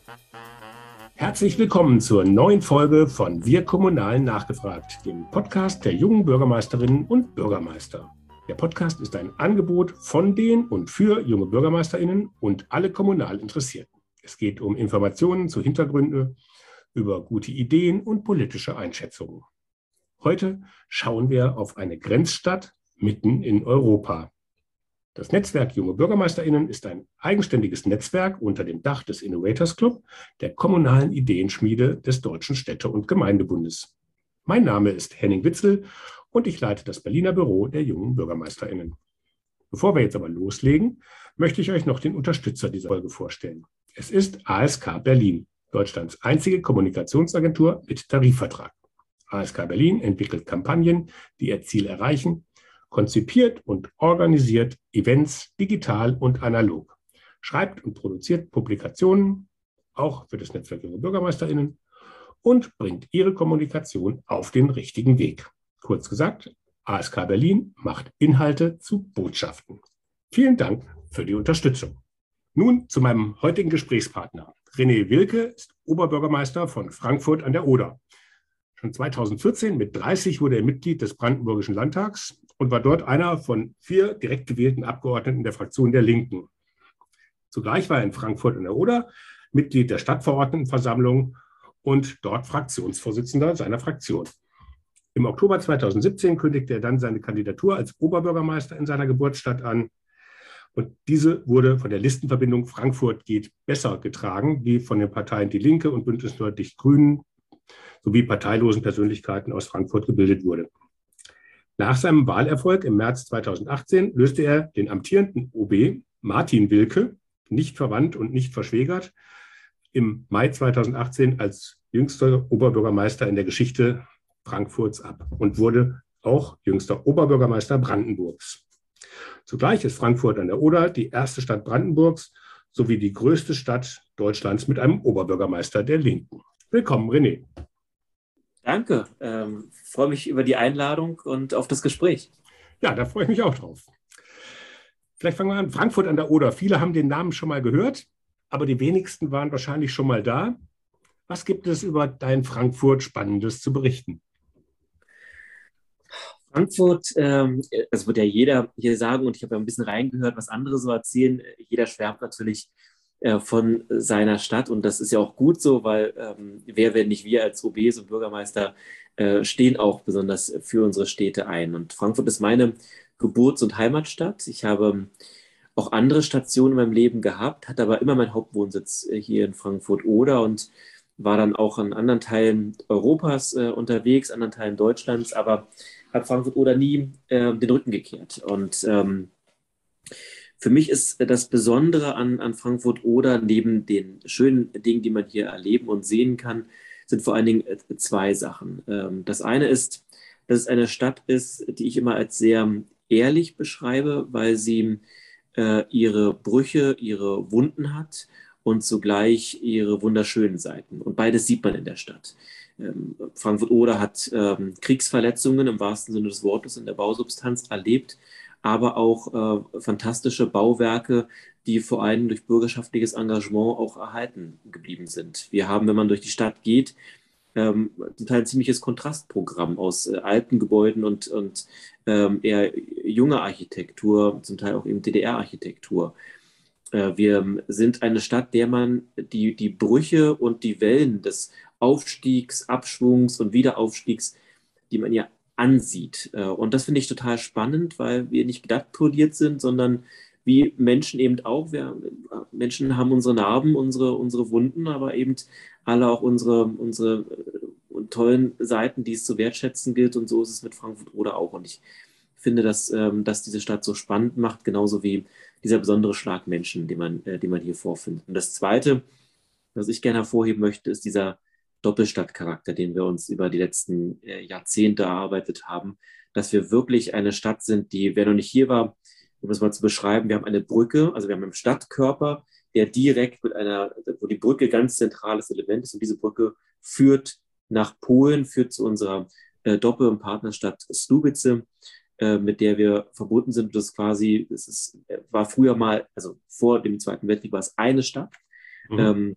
Herzlich willkommen zur neuen Folge von Wir Kommunalen nachgefragt, dem Podcast der jungen Bürgermeisterinnen und Bürgermeister. Der Podcast ist ein Angebot von den und für junge BürgermeisterInnen und alle kommunal Interessierten. Es geht um Informationen zu Hintergründen, über gute Ideen und politische Einschätzungen. Heute schauen wir auf eine Grenzstadt mitten in Europa. Das Netzwerk Junge BürgermeisterInnen ist ein eigenständiges Netzwerk unter dem Dach des Innovators Club, der kommunalen Ideenschmiede des Deutschen Städte- und Gemeindebundes. Mein Name ist Henning Witzel und ich leite das Berliner Büro der Jungen BürgermeisterInnen. Bevor wir jetzt aber loslegen, möchte ich euch noch den Unterstützer dieser Folge vorstellen. Es ist ASK Berlin, Deutschlands einzige Kommunikationsagentur mit Tarifvertrag. ASK Berlin entwickelt Kampagnen, die ihr Ziel erreichen, konzipiert und organisiert Events digital und analog, schreibt und produziert Publikationen, auch für das Netzwerk Junge BürgermeisterInnen, und bringt ihre Kommunikation auf den richtigen Weg. Kurz gesagt, ASK Berlin macht Inhalte zu Botschaften. Vielen Dank für die Unterstützung. Nun zu meinem heutigen Gesprächspartner. René Wilke ist Oberbürgermeister von Frankfurt an der Oder. Schon 2014 mit 30 wurde er Mitglied des Brandenburgischen Landtags und war dort einer von 4 direkt gewählten Abgeordneten der Fraktion der Linken. Zugleich war er in Frankfurt an der Oder Mitglied der Stadtverordnetenversammlung und dort Fraktionsvorsitzender seiner Fraktion. Im Oktober 2017 kündigte er dann seine Kandidatur als Oberbürgermeister in seiner Geburtsstadt an. Und diese wurde von der Listenverbindung Frankfurt geht besser getragen, die von den Parteien Die Linke und Bündnis 90 Grünen sowie parteilosen Persönlichkeiten aus Frankfurt gebildet wurde. Nach seinem Wahlerfolg im März 2018 löste er den amtierenden OB Martin Wilke, nicht verwandt und nicht verschwägert, im Mai 2018 als jüngster Oberbürgermeister in der Geschichte Frankfurts ab und wurde auch jüngster Oberbürgermeister Brandenburgs. Zugleich ist Frankfurt an der Oder die erste Stadt Brandenburgs sowie die größte Stadt Deutschlands mit einem Oberbürgermeister der Linken. Willkommen, René. Danke, freue mich über die Einladung und auf das Gespräch. Ja, da freue ich mich auch drauf. Vielleicht fangen wir an. Frankfurt an der Oder. Viele haben den Namen schon mal gehört, aber die wenigsten waren wahrscheinlich schon mal da. Was gibt es über dein Frankfurt Spannendes zu berichten? Frankfurt, das wird ja jeder hier sagen, und ich habe ja ein bisschen reingehört, was andere so erzählen. Jeder schwärmt natürlich von seiner Stadt, und das ist ja auch gut so, weil wer, wenn nicht wir als OBs und Bürgermeister, stehen auch besonders für unsere Städte ein. Und Frankfurt ist meine Geburts- und Heimatstadt. Ich habe auch andere Stationen in meinem Leben gehabt, hatte aber immer meinen Hauptwohnsitz hier in Frankfurt-Oder und war dann auch in anderen Teilen Europas unterwegs, anderen Teilen Deutschlands, aber habe Frankfurt-Oder nie den Rücken gekehrt. Und für mich ist das Besondere an Frankfurt-Oder, neben den schönen Dingen, die man hier erleben und sehen kann, sind vor allen Dingen 2 Sachen. Das eine ist, dass es eine Stadt ist, die ich immer als sehr ehrlich beschreibe, weil sie ihre Brüche, ihre Wunden hat und zugleich ihre wunderschönen Seiten. Und beides sieht man in der Stadt. Frankfurt-Oder hat Kriegsverletzungen im wahrsten Sinne des Wortes in der Bausubstanz erlebt, aber auch fantastische Bauwerke, die vor allem durch bürgerschaftliches Engagement auch erhalten geblieben sind. Wir haben, wenn man durch die Stadt geht, zum Teil ein ziemliches Kontrastprogramm aus alten Gebäuden und eher junger Architektur, zum Teil auch eben DDR-Architektur. Wir sind eine Stadt, der man die Brüche und die Wellen des Aufstiegs, Abschwungs und Wiederaufstiegs, die man ja ansieht. Und das finde ich total spannend, weil wir nicht glatt poliert sind, sondern wie Menschen eben auch. Menschen haben unsere Narben, unsere Wunden, aber eben alle auch unsere tollen Seiten, die es zu wertschätzen gilt. Und so ist es mit Frankfurt oder auch. Und ich finde, dass diese Stadt so spannend macht, genauso wie dieser besondere Schlag Menschen, den man hier vorfindet. Und das Zweite, was ich gerne hervorheben möchte, ist dieser Doppelstadtcharakter, den wir uns über die letzten Jahrzehnte erarbeitet haben, dass wir wirklich eine Stadt sind, die, wer noch nicht hier war, um das mal zu beschreiben, wir haben eine Brücke, also wir haben einen Stadtkörper, der direkt wo die Brücke ganz zentrales Element ist, und diese Brücke führt nach Polen, führt zu unserer Doppel- und Partnerstadt Słubice, mit der wir verbunden sind. Das quasi, war früher mal, also vor dem Zweiten Weltkrieg war es eine Stadt. Mhm.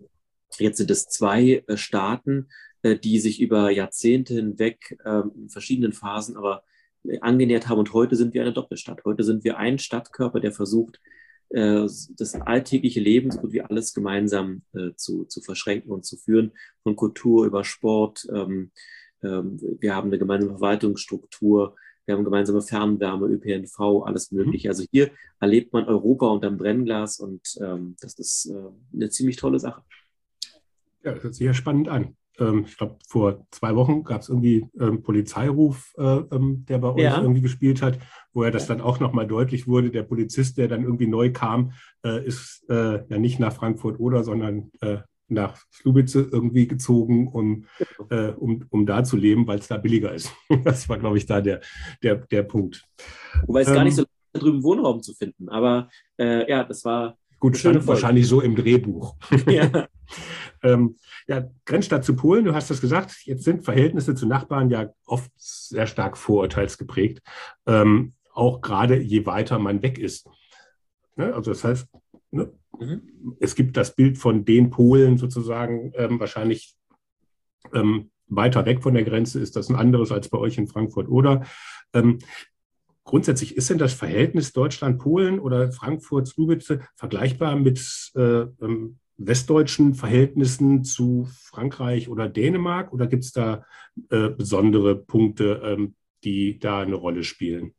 Jetzt sind es zwei Staaten, die sich über Jahrzehnte hinweg in verschiedenen Phasen aber angenähert haben. Und heute sind wir eine Doppelstadt. Heute sind wir ein Stadtkörper, der versucht, das alltägliche Leben so gut wie alles gemeinsam zu verschränken und zu führen, von Kultur über Sport. Wir haben eine gemeinsame Verwaltungsstruktur, wir haben gemeinsame Fernwärme, ÖPNV, alles Mögliche. Also hier erlebt man Europa unterm Brennglas und das ist eine ziemlich tolle Sache. Ja, das hört sich ja spannend an. Ich glaube, vor 2 Wochen gab es irgendwie Polizeiruf, der bei euch irgendwie gespielt hat, wo das dann auch nochmal deutlich wurde. Der Polizist, der dann irgendwie neu kam, ist ja nicht nach Frankfurt oder, sondern nach Słubice irgendwie gezogen, um da zu leben, weil es da billiger ist. Das war, glaube ich, da der Punkt. Wobei es gar nicht so leicht ist, drüben Wohnraum zu finden. Aber das war gut, stand wahrscheinlich so im Drehbuch. Ja. Grenzstadt zu Polen, du hast das gesagt, jetzt sind Verhältnisse zu Nachbarn ja oft sehr stark vorurteilsgeprägt, auch gerade je weiter man weg ist. Ne? Also das heißt, es gibt das Bild von den Polen sozusagen wahrscheinlich weiter weg von der Grenze, ist das ein anderes als bei euch in Frankfurt oder grundsätzlich ist denn das Verhältnis Deutschland-Polen oder Frankfurt-Słubice vergleichbar mit westdeutschen Verhältnissen zu Frankreich oder Dänemark? Oder gibt es da besondere Punkte, die da eine Rolle spielen?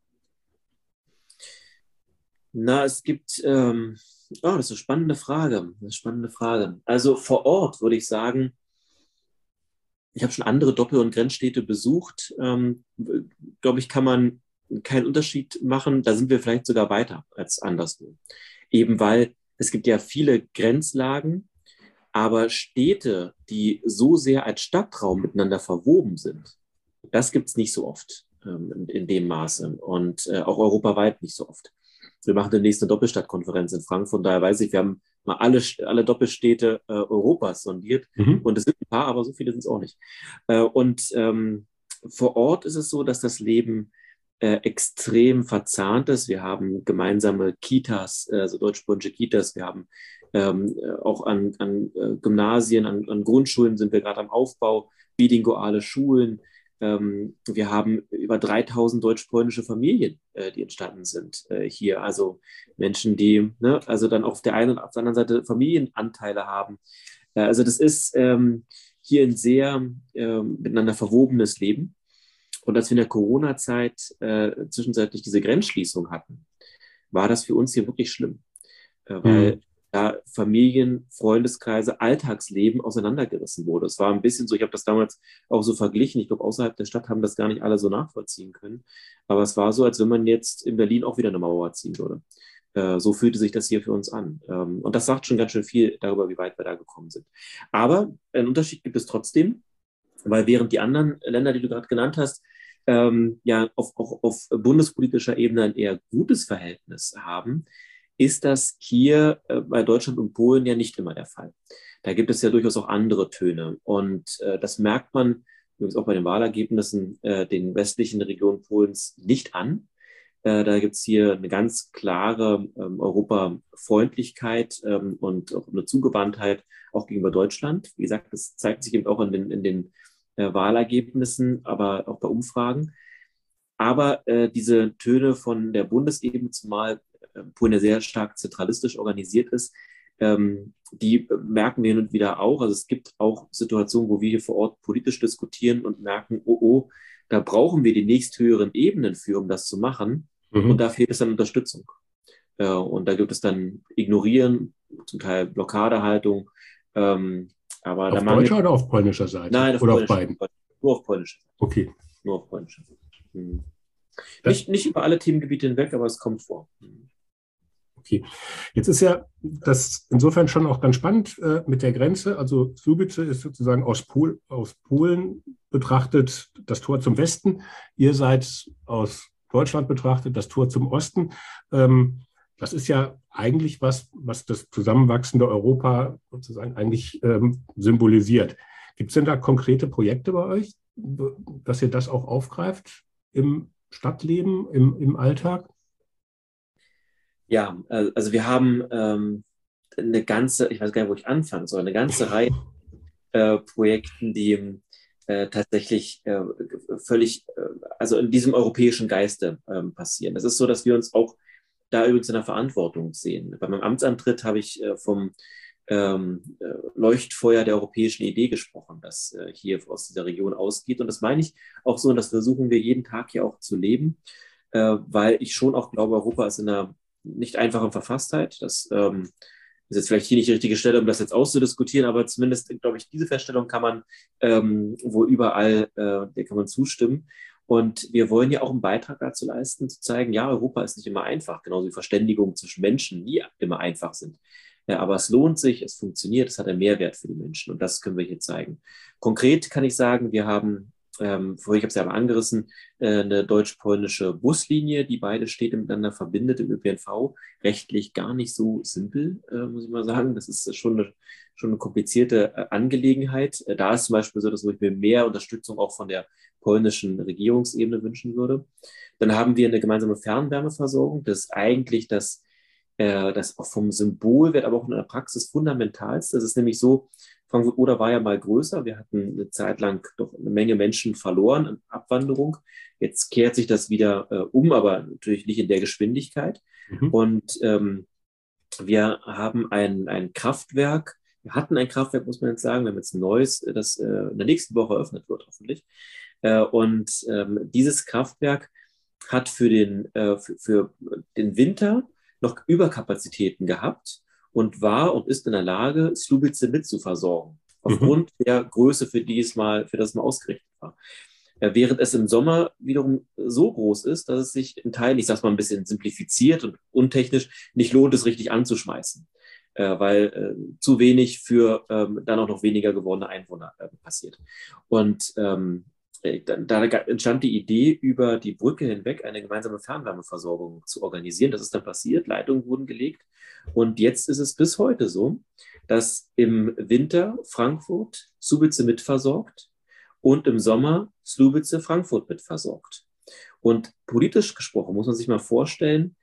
Na, es gibt, das ist eine spannende Frage. Also vor Ort würde ich sagen, ich habe schon andere Doppel- und Grenzstädte besucht. Glaube ich, kann man keinen Unterschied machen. Da sind wir vielleicht sogar weiter als anderswo. Eben weil es gibt ja viele Grenzlagen, aber Städte, die so sehr als Stadtraum miteinander verwoben sind, das gibt es nicht so oft in dem Maße und auch europaweit nicht so oft. Wir machen demnächst eine Doppelstadtkonferenz in Frankfurt. Daher weiß ich, wir haben mal alle Doppelstädte Europas sondiert. Und es sind ein paar, aber so viele sind es auch nicht. Vor Ort ist es so, dass das Leben extrem verzahnt ist. Wir haben gemeinsame Kitas, also deutsch-polnische Kitas. Wir haben auch an Gymnasien, an Grundschulen sind wir gerade am Aufbau, bilinguale Schulen. Wir haben über 3000 deutsch-polnische Familien, die entstanden sind hier. Also Menschen, die also dann auf der einen und auf der anderen Seite Familienanteile haben. Also das ist hier ein sehr miteinander verwobenes Leben. Und als wir in der Corona-Zeit zwischenzeitlich diese Grenzschließung hatten, war das für uns hier wirklich schlimm, weil da Familien, Freundeskreise, Alltagsleben auseinandergerissen wurde. Es war ein bisschen so, ich habe das damals auch so verglichen, ich glaube, außerhalb der Stadt haben das gar nicht alle so nachvollziehen können, aber es war so, als wenn man jetzt in Berlin auch wieder eine Mauer ziehen würde. So fühlte sich das hier für uns an. Und das sagt schon ganz schön viel darüber, wie weit wir da gekommen sind. Aber einen Unterschied gibt es trotzdem, weil während die anderen Länder, die du gerade genannt hast, auf bundespolitischer Ebene ein eher gutes Verhältnis haben, ist das hier bei Deutschland und Polen ja nicht immer der Fall. Da gibt es ja durchaus auch andere Töne. Und das merkt man übrigens auch bei den Wahlergebnissen den westlichen Regionen Polens nicht an. Da gibt es hier eine ganz klare Europafreundlichkeit und auch eine Zugewandtheit auch gegenüber Deutschland. Wie gesagt, das zeigt sich eben auch in den Wahlergebnissen, aber auch bei Umfragen. Aber diese Töne von der Bundesebene, zumal Polen ja sehr stark zentralistisch organisiert ist, die merken wir hin und wieder auch. Also es gibt auch Situationen, wo wir hier vor Ort politisch diskutieren und merken, da brauchen wir die nächsthöheren Ebenen für, um das zu machen. Und da fehlt es dann Unterstützung. Und da gibt es dann Ignorieren, zum Teil Blockadehaltung. Aber auf deutscher oder auf polnischer Seite? Nein, oder auf beiden? Nur auf polnischer Seite. Okay. Nur auf polnischer Seite. Nicht über alle Themengebiete hinweg, aber es kommt vor. Okay. Jetzt ist ja das insofern schon auch ganz spannend mit der Grenze. Also Słubice ist sozusagen aus Polen betrachtet das Tor zum Westen. Ihr seid aus Deutschland betrachtet das Tor zum Osten. Das ist ja eigentlich was das zusammenwachsende Europa sozusagen eigentlich symbolisiert. Gibt es denn da konkrete Projekte bei euch, dass ihr das auch aufgreift im Stadtleben, im Alltag? Ja, also wir haben eine ganze, ich weiß gar nicht, wo ich anfangen soll, eine ganze Reihe Projekten, die tatsächlich völlig, also in diesem europäischen Geiste passieren. Das ist so, dass wir uns auch da übrigens in der Verantwortung sehen. Bei meinem Amtsantritt habe ich vom Leuchtfeuer der europäischen Idee gesprochen, das hier aus dieser Region ausgeht. Und das meine ich auch so, und das versuchen wir jeden Tag hier auch zu leben, weil ich schon auch glaube, Europa ist in einer nicht einfachen Verfasstheit. Das ist jetzt vielleicht hier nicht die richtige Stelle, um das jetzt auszudiskutieren, aber zumindest, glaube ich, diese Feststellung kann man wohl überall, der kann man zustimmen. Und wir wollen ja auch einen Beitrag dazu leisten, zu zeigen, ja, Europa ist nicht immer einfach, genauso wie Verständigungen zwischen Menschen nie immer einfach sind. Ja, aber es lohnt sich, es funktioniert, es hat einen Mehrwert für die Menschen und das können wir hier zeigen. Konkret kann ich sagen, wir haben, vorher, ich habe es ja mal angerissen, eine deutsch-polnische Buslinie, die beide Städte miteinander verbindet im ÖPNV. Rechtlich gar nicht so simpel, muss ich mal sagen. Das ist schon eine komplizierte Angelegenheit. Da ist zum Beispiel so, dass ich mir mehr Unterstützung auch von der polnischen Regierungsebene wünschen würde. Dann haben wir eine gemeinsame Fernwärmeversorgung. Das ist eigentlich das auch vom Symbolwert, aber auch in der Praxis fundamentalste. Das ist nämlich so, Frankfurt-Oder war ja mal größer. Wir hatten eine Zeit lang doch eine Menge Menschen verloren in Abwanderung. Jetzt kehrt sich das wieder um, aber natürlich nicht in der Geschwindigkeit. Mhm. Und wir haben ein Kraftwerk. Wir hatten ein Kraftwerk, muss man jetzt sagen. Wir haben jetzt ein neues, das in der nächsten Woche eröffnet wird, hoffentlich. Und dieses Kraftwerk hat für den Winter noch Überkapazitäten gehabt und war und ist in der Lage, Słubice mit zu versorgen, aufgrund der Größe, für das mal ausgerichtet war. Während es im Sommer wiederum so groß ist, dass es sich in Teilen, ich sage es mal ein bisschen simplifiziert und untechnisch, nicht lohnt, es richtig anzuschmeißen, weil zu wenig für dann auch noch weniger gewordene Einwohner passiert. Und da entstand die Idee, über die Brücke hinweg eine gemeinsame Fernwärmeversorgung zu organisieren. Das ist dann passiert, Leitungen wurden gelegt. Und jetzt ist es bis heute so, dass im Winter Frankfurt Słubice mitversorgt und im Sommer Słubice Frankfurt mitversorgt. Und politisch gesprochen muss man sich mal vorstellen,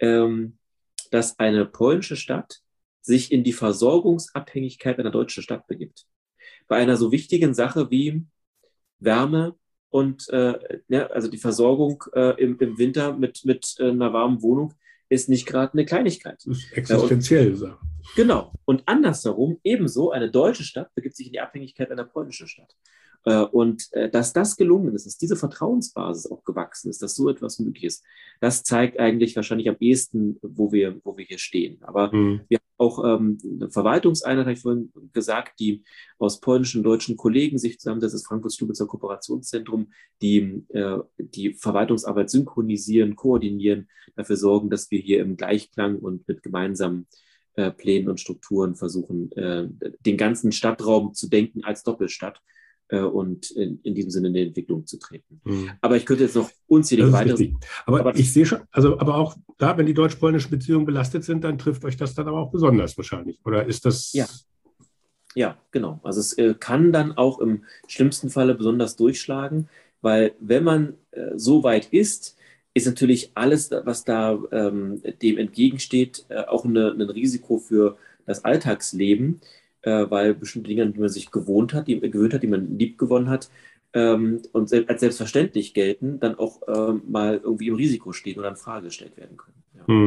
dass eine polnische Stadt sich in die Versorgungsabhängigkeit einer deutschen Stadt begibt. Bei einer so wichtigen Sache wie Wärme und also die Versorgung im Winter mit einer warmen Wohnung ist nicht gerade eine Kleinigkeit. Das ist existenziell. Genau. Und andersherum, ebenso eine deutsche Stadt begibt sich in die Abhängigkeit einer polnischen Stadt. Und dass das gelungen ist, dass diese Vertrauensbasis auch gewachsen ist, dass so etwas möglich ist, das zeigt eigentlich wahrscheinlich am ehesten, wo wir hier stehen. Aber wir haben auch eine Verwaltungseinheit, habe ich vorhin gesagt, die aus polnischen und deutschen Kollegen sich zusammensetzt, das Frankfurt-Słubicer Kooperationszentrum, die die Verwaltungsarbeit synchronisieren, koordinieren, dafür sorgen, dass wir hier im Gleichklang und mit gemeinsamen Plänen und Strukturen versuchen, den ganzen Stadtraum zu denken als Doppelstadt und in diesem Sinne in die Entwicklung zu treten. Aber ich könnte jetzt noch unzählige weitere... Aber ich sehe schon, aber auch da, wenn die deutsch-polnischen Beziehungen belastet sind, dann trifft euch das dann aber auch besonders wahrscheinlich. Oder ist das... Ja, genau. Also es kann dann auch im schlimmsten Falle besonders durchschlagen, weil wenn man so weit ist natürlich alles, was da dem entgegensteht, auch ein Risiko für das Alltagsleben, weil bestimmte Dinge, an die man sich gewöhnt hat, die man liebgewonnen hat und als selbstverständlich gelten, dann auch mal irgendwie im Risiko stehen oder in Frage gestellt werden können.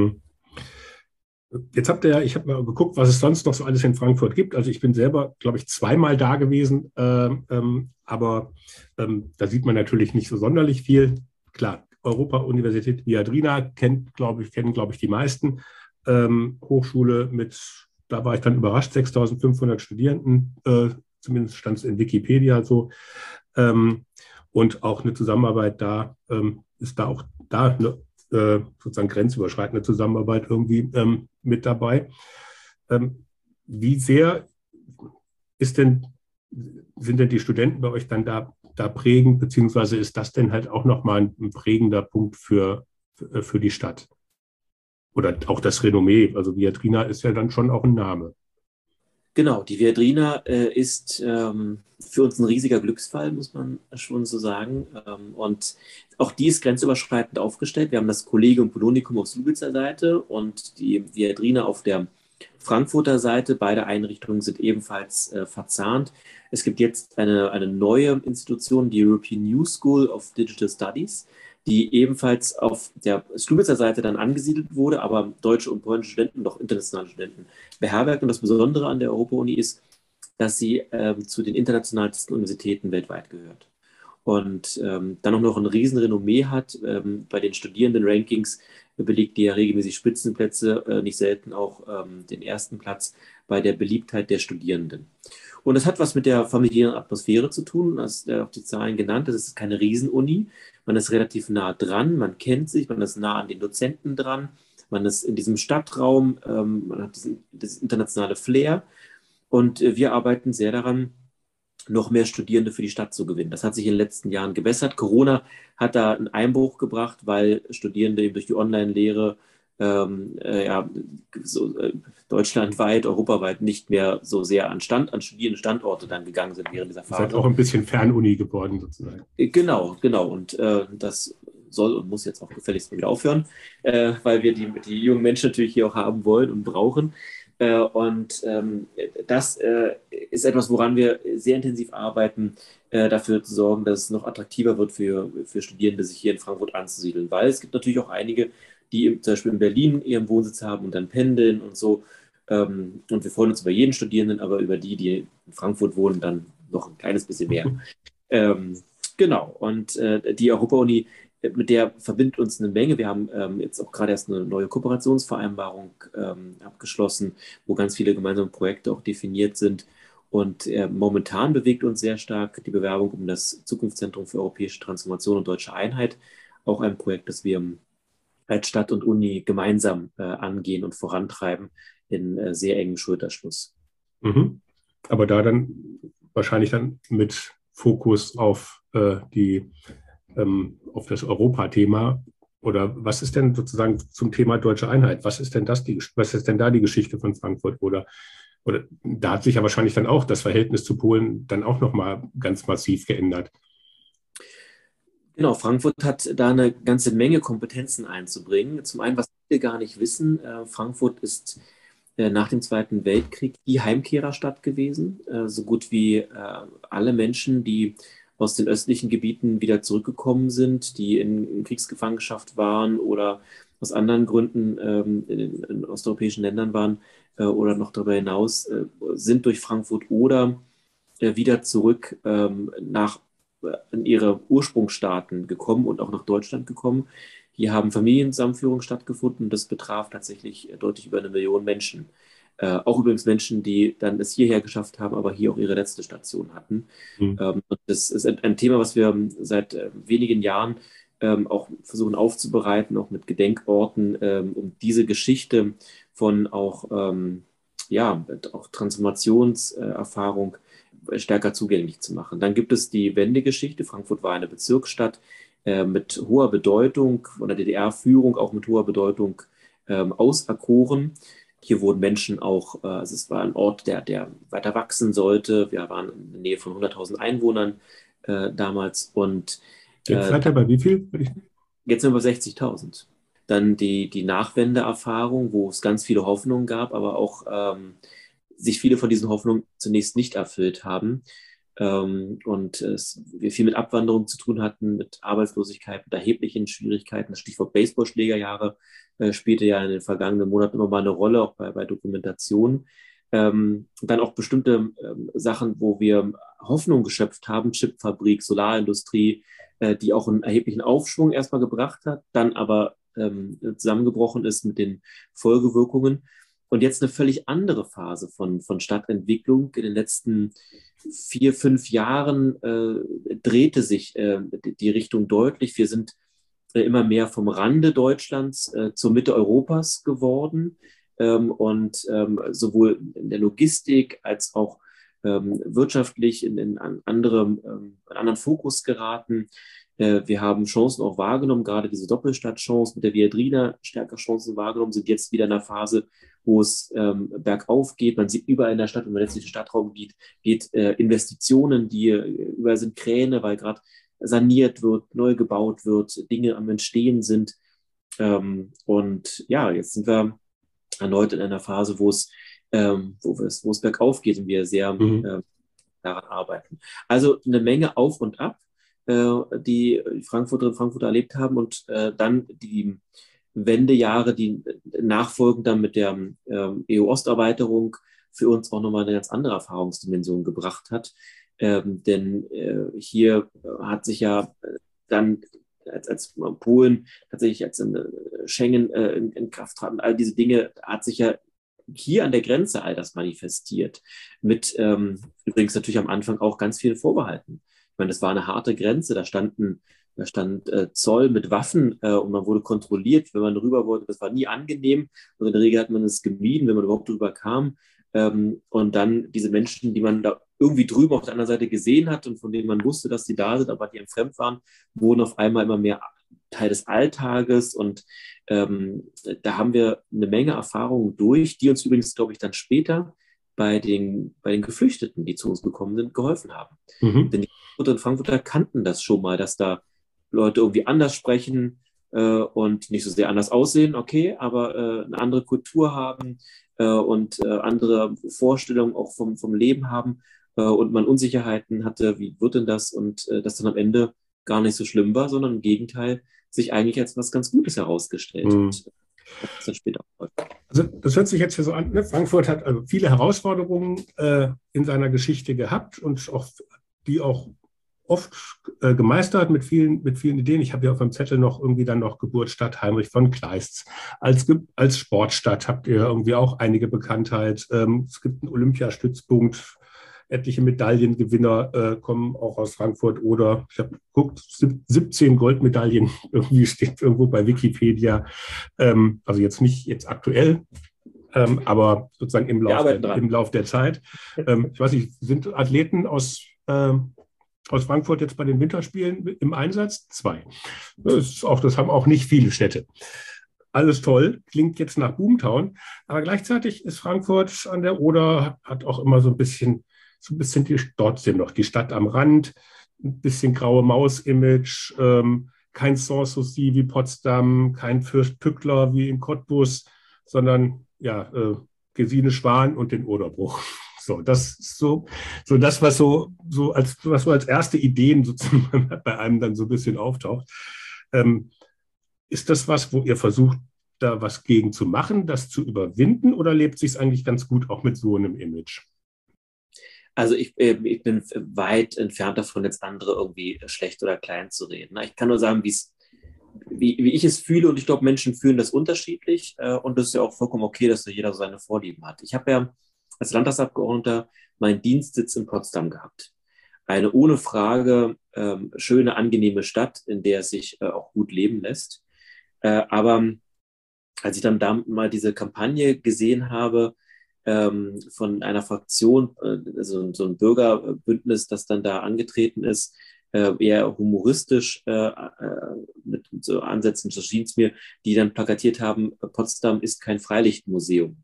Ja. Jetzt ich habe mal geguckt, was es sonst noch so alles in Frankfurt gibt. Also ich bin selber, glaube ich, zweimal da gewesen, aber da sieht man natürlich nicht so sonderlich viel. Klar, Europa-Universität Viadrina kennen, glaube ich, die meisten. Hochschule da war ich dann überrascht, 6.500 Studierenden, zumindest stand es in Wikipedia so. Und auch eine Zusammenarbeit ist da auch eine sozusagen grenzüberschreitende Zusammenarbeit irgendwie mit dabei. Wie sehr sind denn die Studenten bei euch dann da prägend, beziehungsweise ist das denn halt auch nochmal ein prägender Punkt für die Stadt? Oder auch das Renommee, also Viadrina ist ja dann schon auch ein Name. Genau, die Viadrina ist für uns ein riesiger Glücksfall, muss man schon so sagen. Und auch die ist grenzüberschreitend aufgestellt. Wir haben das Kollegium Polonikum auf Słubicer Seite und die Viadrina auf der Frankfurter Seite. Beide Einrichtungen sind ebenfalls verzahnt. Es gibt jetzt eine neue Institution, die European New School of Digital Studies, die ebenfalls auf der Strubitzer Seite dann angesiedelt wurde, aber deutsche und polnische Studenten und auch internationale Studenten beherbergt. Und das Besondere an der Europa-Uni ist, dass sie zu den internationalsten Universitäten weltweit gehört. Und dann auch noch ein Riesenrenommee hat. Bei den Studierenden-Rankings belegt die ja regelmäßig Spitzenplätze, nicht selten auch den ersten Platz bei der Beliebtheit der Studierenden. Und das hat was mit der familiären Atmosphäre zu tun. Du hast auch die Zahlen genannt. Das ist keine Riesenuni. Man ist relativ nah dran, man kennt sich, man ist nah an den Dozenten dran, man ist in diesem Stadtraum, man hat das internationale Flair. Und wir arbeiten sehr daran, noch mehr Studierende für die Stadt zu gewinnen. Das hat sich in den letzten Jahren gebessert. Corona hat da einen Einbruch gebracht, weil Studierende eben durch die Online-Lehre ja, so, deutschlandweit, europaweit nicht mehr so sehr an studierende Standorte dann gegangen sind während dieser Phase. Ihr seid auch ein bisschen Fernuni geworden sozusagen. Genau. Und das soll und muss jetzt auch gefälligst mal wieder aufhören, weil wir die jungen Menschen natürlich hier auch haben wollen und brauchen. Das ist etwas, woran wir sehr intensiv arbeiten, dafür zu sorgen, dass es noch attraktiver wird für Studierende, sich hier in Frankfurt anzusiedeln. Weil es gibt natürlich auch einige, die zum Beispiel in Berlin ihren Wohnsitz haben und dann pendeln und so. Und wir freuen uns über jeden Studierenden, aber über die in Frankfurt wohnen, dann noch ein kleines bisschen mehr. Genau. Und die Europa-Uni, mit der verbindet uns eine Menge. Wir haben jetzt auch gerade erst eine neue Kooperationsvereinbarung abgeschlossen, wo ganz viele gemeinsame Projekte auch definiert sind. Und momentan bewegt uns sehr stark die Bewerbung um das Zukunftszentrum für europäische Transformation und deutsche Einheit. Auch ein Projekt, das wir als Stadt und Uni gemeinsam angehen und vorantreiben in sehr engem Schulterschluss. Mhm. Aber da dann wahrscheinlich dann mit Fokus auf auf das Europa-Thema. Oder was ist denn sozusagen zum Thema deutsche Einheit? Was ist denn da die Geschichte von Frankfurt? Oder da hat sich ja wahrscheinlich dann auch das Verhältnis zu Polen dann auch nochmal ganz massiv geändert. Genau, Frankfurt hat da eine ganze Menge Kompetenzen einzubringen. Zum einen, was wir gar nicht wissen, Frankfurt ist nach dem Zweiten Weltkrieg die Heimkehrerstadt gewesen. So gut wie alle Menschen, die aus den östlichen Gebieten wieder zurückgekommen sind, die in Kriegsgefangenschaft waren oder aus anderen Gründen in osteuropäischen Ländern waren oder noch darüber hinaus, sind durch Frankfurt oder wieder zurück in ihre Ursprungsstaaten gekommen und auch nach Deutschland gekommen. Hier haben Familienzusammenführungen stattgefunden. Das betraf tatsächlich deutlich über 1 Million Menschen. Auch übrigens Menschen, die dann es hierher geschafft haben, aber hier auch ihre letzte Station hatten. Und das ist ein Thema, was wir seit wenigen Jahren auch versuchen aufzubereiten, auch mit Gedenkorten, um diese Geschichte von auch Transformationserfahrung stärker zugänglich zu machen. Dann gibt es die Wendegeschichte. Frankfurt war eine Bezirksstadt mit hoher Bedeutung, von der DDR-Führung auch mit hoher Bedeutung auserkoren. Hier wurden Menschen auch, also es war ein Ort, der weiter wachsen sollte. Wir waren in der Nähe von 100.000 Einwohnern damals. Und jetzt seid ihr bei wie viel? Jetzt sind wir bei 60.000. Dann die Nachwendeerfahrung, wo es ganz viele Hoffnungen gab, aber auch sich viele von diesen Hoffnungen zunächst nicht erfüllt haben. Und wir viel mit Abwanderung zu tun hatten, mit Arbeitslosigkeit, mit erheblichen Schwierigkeiten. Das Stichwort Baseballschlägerjahre spielte ja in den vergangenen Monaten immer mal eine Rolle, auch bei Dokumentation. Dann auch bestimmte Sachen, wo wir Hoffnung geschöpft haben, Chipfabrik, Solarindustrie, die auch einen erheblichen Aufschwung erstmal gebracht hat, dann aber zusammengebrochen ist mit den Folgewirkungen. Und jetzt eine völlig andere Phase von Stadtentwicklung. In den letzten 4, 5 Jahren drehte sich die Richtung deutlich. Wir sind immer mehr vom Rande Deutschlands zur Mitte Europas geworden und sowohl in der Logistik als auch wirtschaftlich in anderen Fokus geraten. Wir haben Chancen auch wahrgenommen, gerade diese Doppelstadtchance mit der Viadrina stärker Chancen wahrgenommen, sind jetzt wieder in einer Phase, wo es bergauf geht. Man sieht überall in der Stadt, wenn man jetzt durch den Stadtraum geht Investitionen, die überall sind Kräne, weil gerade saniert wird, neu gebaut wird, Dinge am Entstehen sind. Und ja, jetzt sind wir erneut in einer Phase, wo es bergauf geht und wir sehr daran arbeiten. Also eine Menge Auf und Ab, die Frankfurterinnen und Frankfurter erlebt haben und dann die Wendejahre, die nachfolgend dann mit der EU-Osterweiterung für uns auch nochmal eine ganz andere Erfahrungsdimension gebracht hat. Denn hier hat sich ja dann, als Polen tatsächlich als Schengen in Kraft trat und all diese Dinge, hat sich ja hier an der Grenze all das manifestiert. Mit übrigens natürlich am Anfang auch ganz vielen Vorbehalten. Ich meine, das war eine harte Grenze, da stand Zoll mit Waffen und man wurde kontrolliert, wenn man rüber wollte. Das war nie angenehm und in der Regel hat man es gemieden, wenn man überhaupt drüber kam. Und dann diese Menschen, die man da irgendwie drüben auf der anderen Seite gesehen hat und von denen man wusste, dass sie da sind, aber die fremd waren, wurden auf einmal immer mehr Teil des Alltages. Und da haben wir eine Menge Erfahrungen durch, die uns übrigens, glaube ich, dann später bei den Geflüchteten, die zu uns gekommen sind, geholfen haben. Denn die Frankfurter und Frankfurter kannten das schon mal, dass da Leute irgendwie anders sprechen und nicht so sehr anders aussehen, okay, aber eine andere Kultur haben und andere Vorstellungen auch vom Leben haben und man Unsicherheiten hatte, wie wird denn das? Und das dann am Ende gar nicht so schlimm war, sondern im Gegenteil sich eigentlich als was ganz Gutes herausgestellt hat. Das ist dann später auch. Also das hört sich jetzt hier so an, ne? Frankfurt hat also viele Herausforderungen in seiner Geschichte gehabt und auch die auch oft gemeistert mit vielen Ideen. Ich habe ja auf dem Zettel noch irgendwie dann noch Geburtsstadt Heinrich von Kleist. Als Sportstadt habt ihr irgendwie auch einige Bekanntheit. Es gibt einen Olympiastützpunkt. Etliche Medaillengewinner kommen auch aus Frankfurt oder ich habe geguckt, 17 Goldmedaillen irgendwie steht irgendwo bei Wikipedia. Also jetzt nicht jetzt aktuell, aber sozusagen im Lauf der Zeit. Ich weiß nicht, sind Athleten aus Frankfurt jetzt bei den Winterspielen im Einsatz? 2. Das haben auch nicht viele Städte. Alles toll, klingt jetzt nach Boomtown, aber gleichzeitig ist Frankfurt an der Oder, hat auch immer so ein bisschen trotzdem noch die Stadt am Rand, ein bisschen graue Maus-Image, kein Sanssouci wie Potsdam, kein Fürst Pückler wie in Cottbus, sondern ja, Gesine Schwan und den Oderbruch. So, das ist so das, was als erste Ideen sozusagen bei einem dann so ein bisschen auftaucht. Ist das was, wo ihr versucht, da was gegen zu machen, das zu überwinden, oder lebt sich es eigentlich ganz gut auch mit so einem Image? Also ich bin weit entfernt davon, jetzt andere irgendwie schlecht oder klein zu reden. Ich kann nur sagen, wie ich es fühle, und ich glaube, Menschen fühlen das unterschiedlich und das ist ja auch vollkommen okay, dass jeder so seine Vorlieben hat. Ich habe ja als Landtagsabgeordneter meinen Dienstsitz in Potsdam gehabt. Eine ohne Frage schöne, angenehme Stadt, in der es sich auch gut leben lässt. Aber als ich dann da mal diese Kampagne gesehen habe, von einer Fraktion, also so ein Bürgerbündnis, das dann da angetreten ist, eher humoristisch mit so Ansätzen, so schien es mir, die dann plakatiert haben, Potsdam ist kein Freilichtmuseum.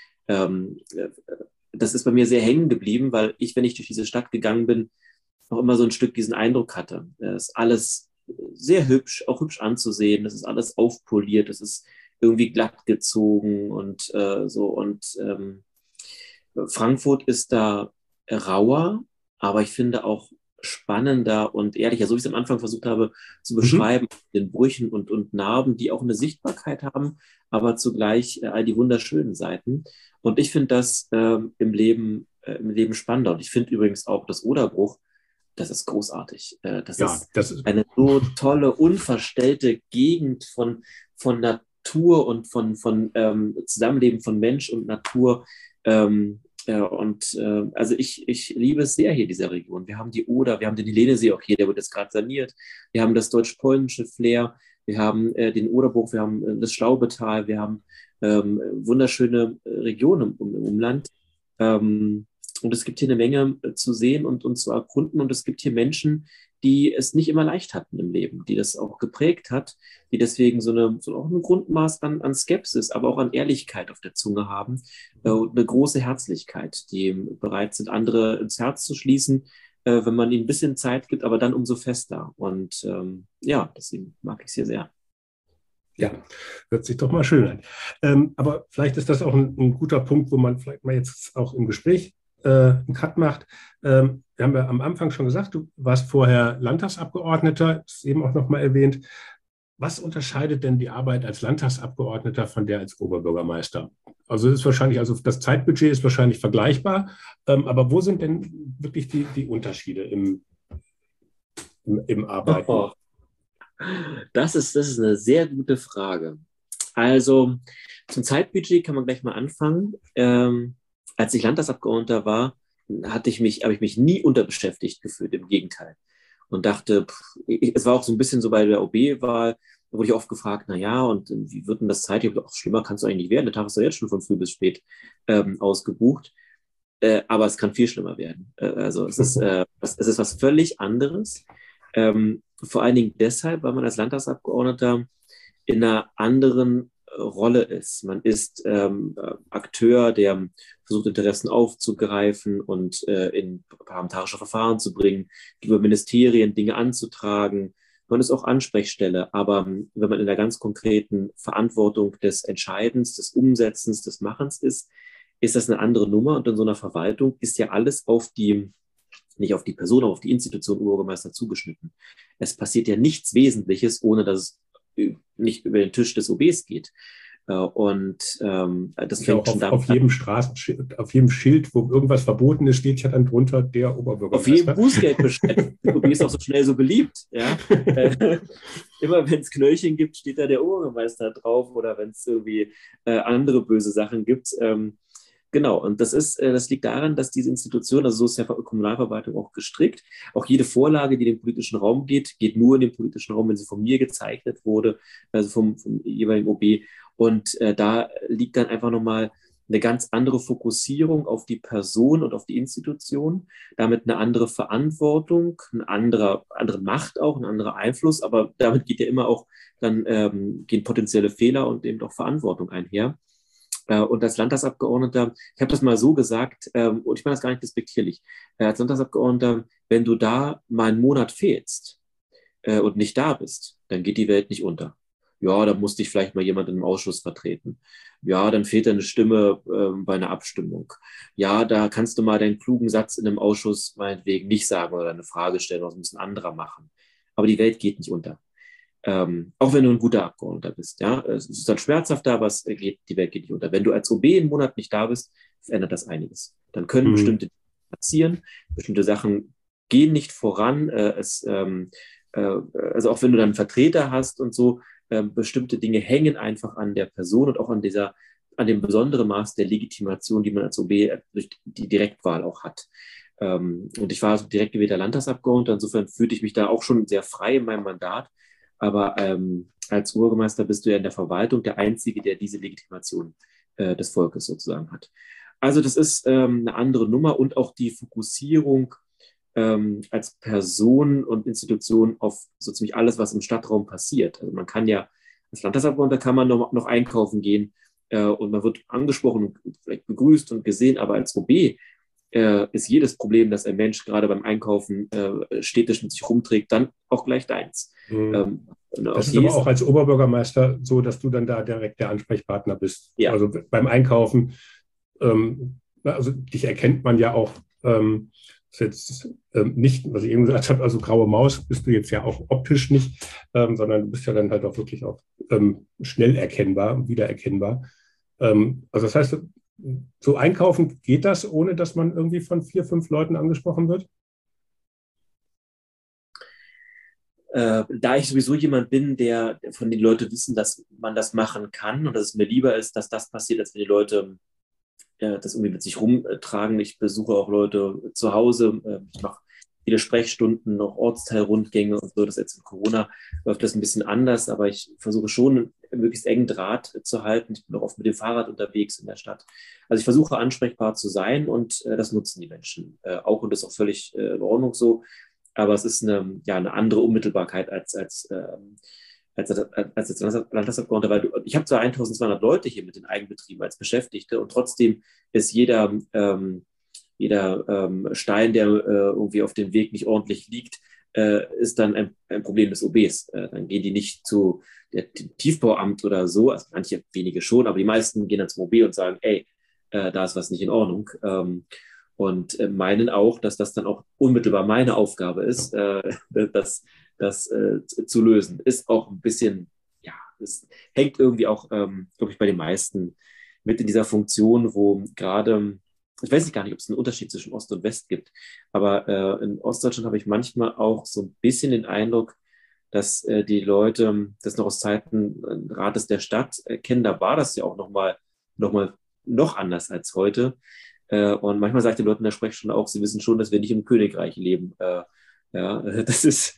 Das ist bei mir sehr hängen geblieben, weil ich, wenn ich durch diese Stadt gegangen bin, auch immer so ein Stück diesen Eindruck hatte. Es ist alles sehr hübsch, auch hübsch anzusehen, es ist alles aufpoliert, es ist irgendwie glatt gezogen und so und Frankfurt ist da rauer, aber ich finde auch spannender und ehrlicher, so wie ich es am Anfang versucht habe zu beschreiben, den Brüchen und Narben, die auch eine Sichtbarkeit haben, aber zugleich all die wunderschönen Seiten. Und ich finde das im Leben spannender. Und ich finde übrigens auch das Oderbruch, das ist großartig. Das ist eine so tolle, unverstellte Gegend von Natur und von Zusammenleben von Mensch und Natur. Also ich liebe es sehr hier, diese Region. Wir haben die Oder, wir haben den Hellenesee auch hier, der wird jetzt gerade saniert. Wir haben das deutsch-polnische Flair, wir haben den Oderbruch, wir haben das Schlaubetal, wir haben wunderschöne Regionen im Umland. Und es gibt hier eine Menge zu sehen und zu erkunden. Und es gibt hier Menschen, die es nicht immer leicht hatten im Leben, die das auch geprägt hat, die deswegen auch ein Grundmaß an Skepsis, aber auch an Ehrlichkeit auf der Zunge haben, eine große Herzlichkeit, die bereit sind, andere ins Herz zu schließen, wenn man ihnen ein bisschen Zeit gibt, aber dann umso fester. Und deswegen mag ich es hier sehr. Ja, hört sich doch mal schön an. Aber vielleicht ist das auch ein guter Punkt, wo man vielleicht mal jetzt auch im Gespräch einen Cut macht. Wir haben ja am Anfang schon gesagt, du warst vorher Landtagsabgeordneter, ist eben auch nochmal erwähnt. Was unterscheidet denn die Arbeit als Landtagsabgeordneter von der als Oberbürgermeister? Also ist wahrscheinlich, also das Zeitbudget ist wahrscheinlich vergleichbar, aber wo sind denn wirklich die Unterschiede im Arbeiten? Oh, das ist eine sehr gute Frage. Also zum Zeitbudget kann man gleich mal anfangen. Als ich Landtagsabgeordneter war, habe ich mich nie unterbeschäftigt gefühlt, im Gegenteil. Und dachte, es war auch so ein bisschen so bei der OB-Wahl, da wurde ich oft gefragt, na ja, und wie wird denn das Zeit? Ich habe gedacht, ach, schlimmer kann es eigentlich nicht werden. Der Tag ist doch jetzt schon von früh bis spät ausgebucht. Aber es kann viel schlimmer werden. Also es ist was völlig anderes. Vor allen Dingen deshalb, weil man als Landtagsabgeordneter in einer anderen Rolle ist. Man ist Akteur, der versucht, Interessen aufzugreifen und in parlamentarische Verfahren zu bringen, über Ministerien Dinge anzutragen. Man ist auch Ansprechstelle, aber wenn man in der ganz konkreten Verantwortung des Entscheidens, des Umsetzens, des Machens ist das eine andere Nummer. Und in so einer Verwaltung ist ja alles nicht auf die Person, aber auf die Institution Oberbürgermeister zugeschnitten. Es passiert ja nichts Wesentliches, ohne dass es nicht über den Tisch des OBs geht. Das Ja, fängt auch schon auf damit an. jedem Straßenschild, auf jedem Schild, wo irgendwas verboten ist, steht ja dann drunter der Auf jedem Oberbürgermeister. Bußgeldbescheid. Der OB ist auch so schnell so beliebt. Ja? Immer wenn es Knöllchen gibt, steht da der Obermeister drauf oder wenn es irgendwie andere böse Sachen gibt. Genau, und das liegt daran, dass diese Institution, also so ist ja Kommunalverwaltung auch gestrickt, auch jede Vorlage, die in den politischen Raum geht, geht nur in den politischen Raum, wenn sie von mir gezeichnet wurde, also vom jeweiligen OB. Und da liegt dann einfach nochmal eine ganz andere Fokussierung auf die Person und auf die Institution, damit eine andere Verantwortung, andere Macht auch, ein anderer Einfluss, aber damit geht ja immer auch dann gehen potenzielle Fehler und eben auch Verantwortung einher. Und als Landtagsabgeordneter, ich habe das mal so gesagt, und ich meine das gar nicht despektierlich, als Landtagsabgeordneter, wenn du da mal einen Monat fehlst und nicht da bist, dann geht die Welt nicht unter. Ja, da musste ich vielleicht mal jemand in einem Ausschuss vertreten. Ja, dann fehlt eine Stimme bei einer Abstimmung. Ja, da kannst du mal deinen klugen Satz in einem Ausschuss meinetwegen nicht sagen oder eine Frage stellen, was muss ein anderer machen. Aber die Welt geht nicht unter. Auch wenn du ein guter Abgeordneter bist. Ja? Es ist dann schmerzhafter, aber die Welt geht nicht unter. Wenn du als OB einen Monat nicht da bist, verändert das einiges. Dann können Mhm. bestimmte Dinge passieren, bestimmte Sachen gehen nicht voran. Also auch wenn du dann einen Vertreter hast und so, bestimmte Dinge hängen einfach an der Person und auch an dem besonderen Maß der Legitimation, die man als OB durch die Direktwahl auch hat. Und ich war also direkt gewählter Landtagsabgeordneter, insofern fühlte ich mich da auch schon sehr frei in meinem Mandat. Aber als Oberbürgermeister bist du ja in der Verwaltung der Einzige, der diese Legitimation des Volkes sozusagen hat. Also das ist eine andere Nummer und auch die Fokussierung als Person und Institution auf so ziemlich alles, was im Stadtraum passiert. Also man kann ja, als Landtagsabgeordneter kann man noch einkaufen gehen und man wird angesprochen und vielleicht begrüßt und gesehen, aber als OB ist jedes Problem, das ein Mensch gerade beim Einkaufen städtisch mit sich rumträgt, dann auch gleich deins. Mhm. Ähm, Das aus ist aber jedes, auch als Oberbürgermeister so, dass du dann da direkt der Ansprechpartner bist. ja, Also beim Einkaufen, also dich erkennt man ja auch, ist jetzt nicht, was ich eben gesagt habe, also graue Maus bist du jetzt ja auch optisch nicht, sondern du bist ja dann halt auch wirklich auch schnell erkennbar, wiedererkennbar. Also das heißt, so einkaufen geht das, ohne dass man irgendwie von 4, 5 Leuten angesprochen wird? da ich sowieso jemand bin, von den Leuten wissen, dass man das machen kann und dass es mir lieber ist, dass das passiert, als wenn die Leute das irgendwie mit sich rumtragen. Ich besuche auch Leute zu Hause. Ich mache viele Sprechstunden, noch Ortsteilrundgänge und so. Das jetzt in Corona läuft das ein bisschen anders, aber ich versuche schon einen möglichst engen Draht zu halten. Ich bin auch oft mit dem Fahrrad unterwegs in der Stadt. Also ich versuche ansprechbar zu sein und das nutzen die Menschen auch und das ist auch völlig in Ordnung so. Aber es ist eine andere Unmittelbarkeit als Landtagsabgeordneter, weil ich habe zwar 1200 Leute hier mit den Eigenbetrieben als Beschäftigte und trotzdem ist jeder Stein, der irgendwie auf dem Weg nicht ordentlich liegt, ist dann ein Problem des OBs. Dann gehen die nicht zu der Tiefbauamt oder so, also manche wenige schon, aber die meisten gehen dann zum OB und sagen, ey, da ist was nicht in Ordnung. Und meinen auch, dass das dann auch unmittelbar meine Aufgabe ist, das zu lösen. Ist auch ein bisschen, ja, es hängt irgendwie auch, glaube ich, bei den meisten mit in dieser Funktion, wo gerade, ich weiß nicht gar nicht, ob es einen Unterschied zwischen Ost und West gibt, aber in Ostdeutschland habe ich manchmal auch so ein bisschen den Eindruck, dass die Leute das noch aus Zeiten Rates der Stadt kennen. Da war das ja auch noch anders als heute. Und manchmal sagt die Leute in der Sprechstunde auch, sie wissen schon, dass wir nicht im Königreich leben. Ja, das ist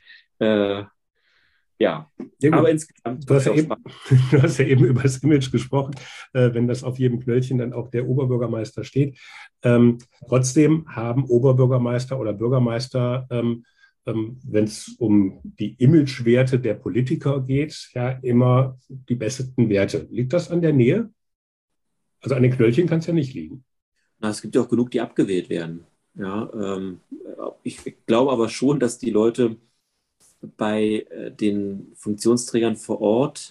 ja, Ja, aber gut. insgesamt Du hast ja eben, du hast ja eben über das Image gesprochen, wenn das auf jedem Knöllchen dann auch der Oberbürgermeister steht. Trotzdem haben Oberbürgermeister oder Bürgermeister, wenn es um die Imagewerte der Politiker geht, ja immer die besten Werte. Liegt das an der Nähe? Also an den Knöllchen kann es ja nicht liegen. na, es gibt ja auch genug, die abgewählt werden. Ja, ich glaube aber schon, dass die Leute bei den Funktionsträgern vor Ort,